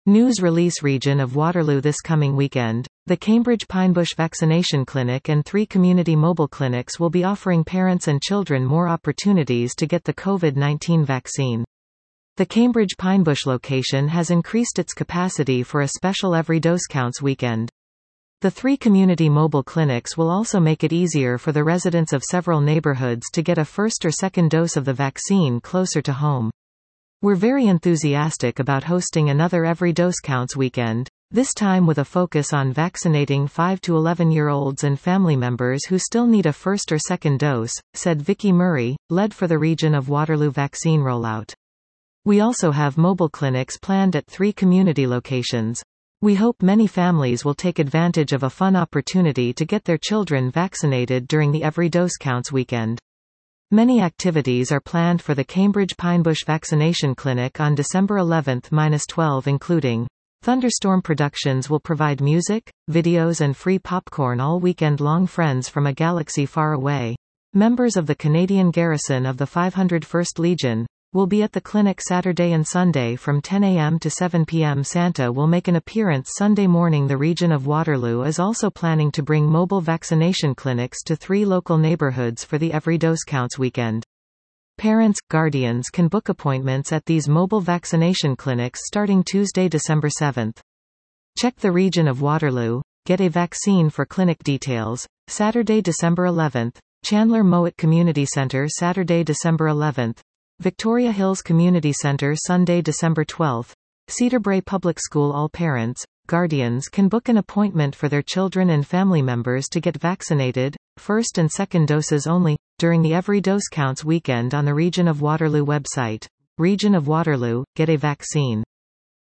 News release Region of Waterloo this coming weekend. The Cambridge Pinebush Vaccination Clinic and 3 community mobile clinics will be offering parents and children more opportunities to get the COVID-19 vaccine. The Cambridge Pinebush location has increased its capacity for a special Every Dose Counts weekend. The 3 community mobile clinics will also make it easier for the residents of several neighborhoods to get a first or second dose of the vaccine closer to home. We're very enthusiastic about hosting another Every Dose Counts weekend, this time with a focus on vaccinating 5 to 11-year-olds and family members who still need a first or second dose, said Vicky Murray, lead for the Region of Waterloo vaccine rollout. We also have mobile clinics planned at 3 community locations. We hope many families will take advantage of a fun opportunity to get their children vaccinated during the Every Dose Counts weekend. Many activities are planned for the Cambridge Pinebush Vaccination Clinic on December 11-12, including Thunderstorm Productions will provide music, videos and free popcorn all weekend long. Friends from a Galaxy Far Away, members of the Canadian Garrison of the 501st Legion, will be at the clinic Saturday and Sunday from 10 a.m. to 7 p.m. Santa will make an appearance Sunday morning. The Region of Waterloo is also planning to bring mobile vaccination clinics to 3 local neighborhoods for the Every Dose Counts weekend. Parents, guardians can book appointments at these mobile vaccination clinics starting Tuesday, December 7th. Check the Region of Waterloo, get a vaccine for clinic details. Saturday, December 11th, Chandler Mowat Community Center Saturday, December 11th. Victoria Hills Community Center Sunday, December 12th. Cedarbrae Public School. All parents, guardians can book an appointment for their children and family members to get vaccinated, first and second doses only, during the Every Dose Counts weekend on the Region of Waterloo website. Region of Waterloo, get a vaccine.